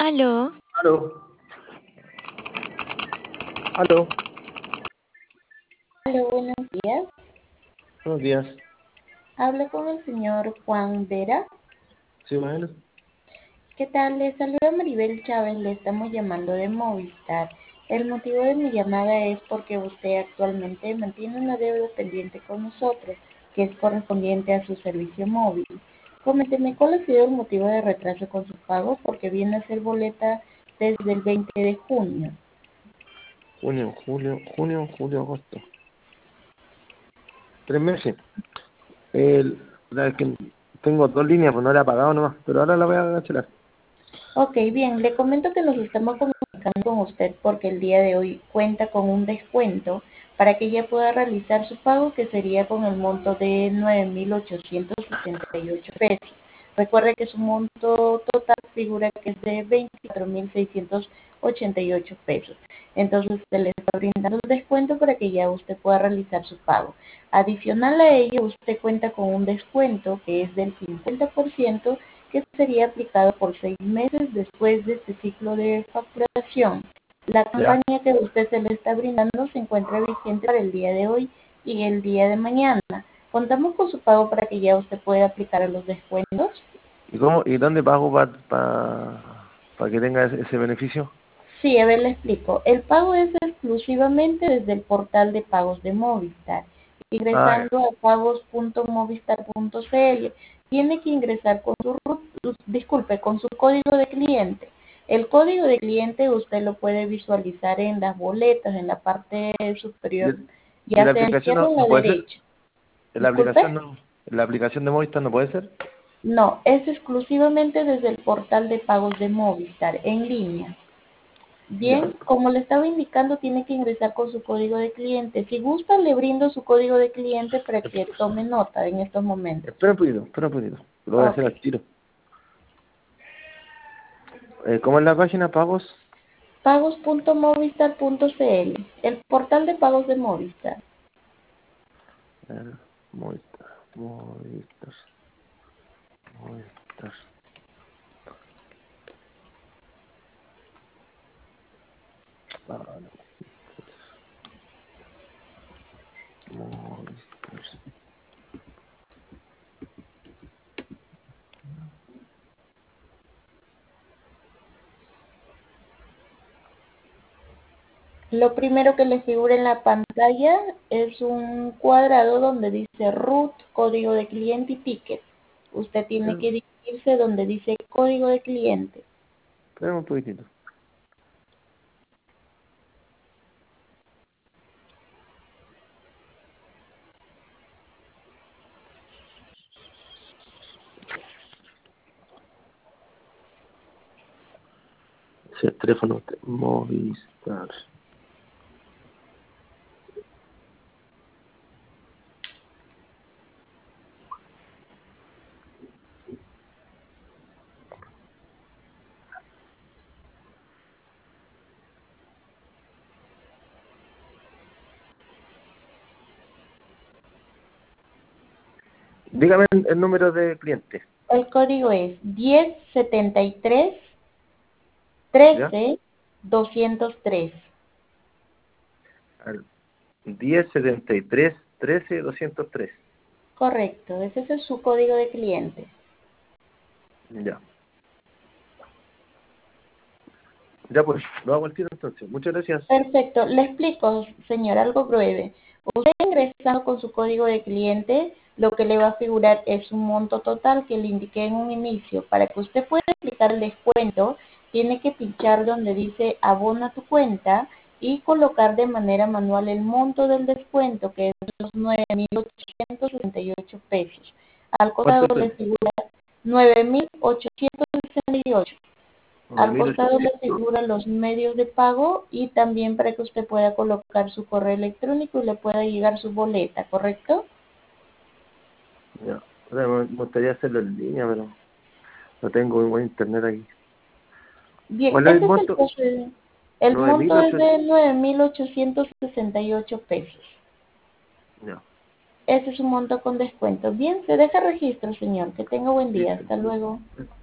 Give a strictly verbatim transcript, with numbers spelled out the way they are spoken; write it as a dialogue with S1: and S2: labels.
S1: Aló,
S2: Aló, aló,
S3: Hola, buenos días.
S2: buenos días.
S3: Hablo con el señor Juan Vera.
S2: ¿Sí, más o menos?
S3: ¿Qué tal? Le saluda Maribel Chávez. Le estamos llamando de Movistar. El motivo de mi llamada es porque usted actualmente mantiene una deuda pendiente con nosotros, que es correspondiente a su servicio móvil. Coménteme cuál ha sido el motivo de retraso con su pago, porque viene a ser boleta desde el veinte de junio.
S2: Junio, julio, junio, julio, agosto. Tres meses. El, la que tengo dos líneas, pues no la he pagado nomás, pero ahora la voy a cancelar.
S3: Ok, bien, le comento que nos estamos comunicando con usted porque el día de hoy cuenta con un descuento para que ella pueda realizar su pago, que sería con el monto de nueve mil ochocientos sesenta y ocho pesos. Recuerde que su monto total figura que es de veinticuatro mil seiscientos ochenta y ocho pesos. Entonces se le está brindando un descuento para que ya usted pueda realizar su pago. Adicional a ello, usted cuenta con un descuento que es del cincuenta por ciento, que sería aplicado por seis meses después de este ciclo de facturación. La
S2: ¿Ya?
S3: campaña que usted se le está brindando se encuentra vigente para el día de hoy y el día de mañana. Contamos con su pago para que ya usted pueda aplicar a los descuentos.
S2: ¿Y cómo, y dónde pago para pa, pa que tenga ese, ese beneficio?
S3: Sí, a ver, le explico. El pago es exclusivamente desde el portal de pagos de Movistar.
S2: Ah, ya.
S3: Ingresando a pagos punto movistar punto c l, tiene que ingresar con su, disculpe, con su código de cliente. El código de cliente usted lo puede visualizar en las boletas, en la parte
S2: ¿Y,
S3: superior,
S2: el- y la
S3: ya sea a la
S2: aplicación
S3: izquierda o
S2: no,
S3: a
S2: no
S3: la
S2: puede ser?
S3: derecha.
S2: ¿En la
S3: Disculpe.
S2: aplicación no? ¿En la aplicación de Movistar no puede ser?
S3: No, es exclusivamente desde el portal de pagos de Movistar, en línea.
S2: Ya.
S3: Bien, como le estaba indicando, tiene que ingresar con su código de cliente. Si gusta, le brindo su código de cliente para que tome nota en estos momentos.
S2: Espera un poquito, espera un poquito. Lo voy a hacer
S3: Ok.
S2: al tiro. Eh, ¿Cómo es la página? ¿Pagos?
S3: pagos punto movistar punto c l, el portal de pagos de Movistar.
S2: Eh, Movistar, Movistar, Movistar. Ah, no. Movistar.
S3: Lo primero que le figura en la pantalla es un cuadrado donde dice root, código de cliente y ticket. Usted tiene
S2: Ya,
S3: que dirigirse donde dice código de cliente.
S2: espera un poquitito. Sí, el teléfono de Movistar. Dígame el, el número de cliente,
S3: El código es diez setenta y tres
S2: ¿ya?
S3: trece doscientos tres.
S2: Al diez setenta y tres trece doscientos tres.
S3: Correcto, ese es su código de cliente.
S2: Ya. Ya pues, lo hago al tiro entonces. Muchas gracias.
S3: Perfecto, le explico, señor, algo breve. Usted ingresando con su código de cliente, lo que le va a figurar es un monto total que le indiqué en un inicio. Para que usted pueda aplicar el descuento, tiene que pinchar donde dice abona tu cuenta y colocar de manera manual el monto del descuento, que es los nueve mil ochocientos sesenta y ocho pesos. Al
S2: ¿Cuánto
S3: costado
S2: es
S3: le
S2: el
S3: figura nueve mil ochocientos sesenta y ocho.
S2: nueve
S3: Al
S2: mil
S3: costado le
S2: ochocientos.
S3: figuran los medios de pago y también para que usted pueda colocar su correo electrónico y le pueda llegar su boleta, ¿correcto?
S2: Ya. Ahora Me me gustaría hacerlo en línea, pero no tengo buen internet aquí.
S3: Bien,
S2: ¿Cuál es el
S3: ese es el
S2: monto?
S3: costo. El
S2: Nueve mil
S3: monto es
S2: ochocientos.
S3: de nueve mil ochocientos sesenta y ocho pesos.
S2: Ya.
S3: Ese es un monto con descuento. Bien, se deja registro, señor. Que tenga buen día.
S2: Listo.
S3: Hasta luego.